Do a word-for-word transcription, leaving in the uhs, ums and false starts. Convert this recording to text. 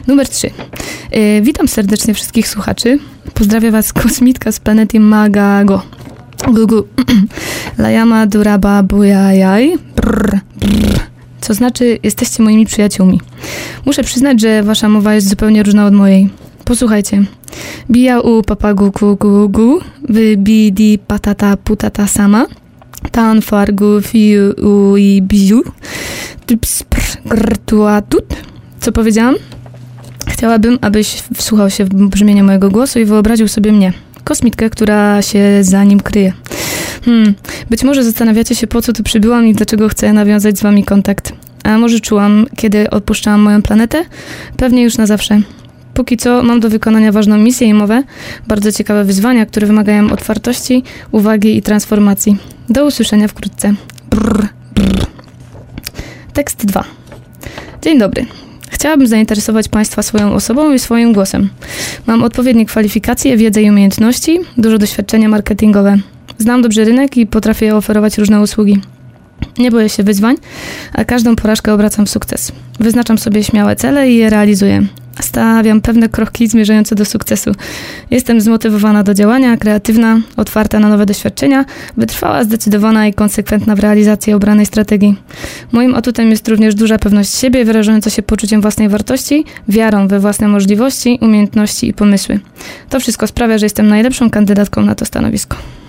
Numer trzy. Yy, witam serdecznie wszystkich słuchaczy. Pozdrawiam was kosmitka z planety Magago. Gugu. Layama Duraba Bujajaj. Brr, brr. Co znaczy, jesteście moimi przyjaciółmi. Muszę przyznać, że wasza mowa jest zupełnie różna od mojej. Posłuchajcie. Bija u papagu ku gu gu, wy bidi patata putata sama, tan fargu fiu u i biu, typs grtuatut. Co powiedziałam? Chciałabym, abyś wsłuchał się w brzmienie mojego głosu i wyobraził sobie mnie, kosmitkę, która się za nim kryje. Hmm, być może zastanawiacie się, po co tu przybyłam i dlaczego chcę nawiązać z wami kontakt. A może czułam, kiedy opuszczałam moją planetę? Pewnie już na zawsze. Póki co mam do wykonania ważną misję i mowę, bardzo ciekawe wyzwania, które wymagają otwartości, uwagi i transformacji. Do usłyszenia wkrótce. Brr, brr. Tekst dwa. Dzień dobry. Chciałabym zainteresować Państwa swoją osobą i swoim głosem. Mam odpowiednie kwalifikacje, wiedzę i umiejętności, dużo doświadczenia marketingowe. Znam dobrze rynek i potrafię oferować różne usługi. Nie boję się wyzwań, a każdą porażkę obracam w sukces. Wyznaczam sobie śmiałe cele i je realizuję. Stawiam pewne kroki zmierzające do sukcesu. Jestem zmotywowana do działania, kreatywna, otwarta na nowe doświadczenia, wytrwała, zdecydowana i konsekwentna w realizacji obranej strategii. Moim atutem jest również duża pewność siebie, wyrażająca się poczuciem własnej wartości, wiarą we własne możliwości, umiejętności i pomysły. To wszystko sprawia, że jestem najlepszą kandydatką na to stanowisko.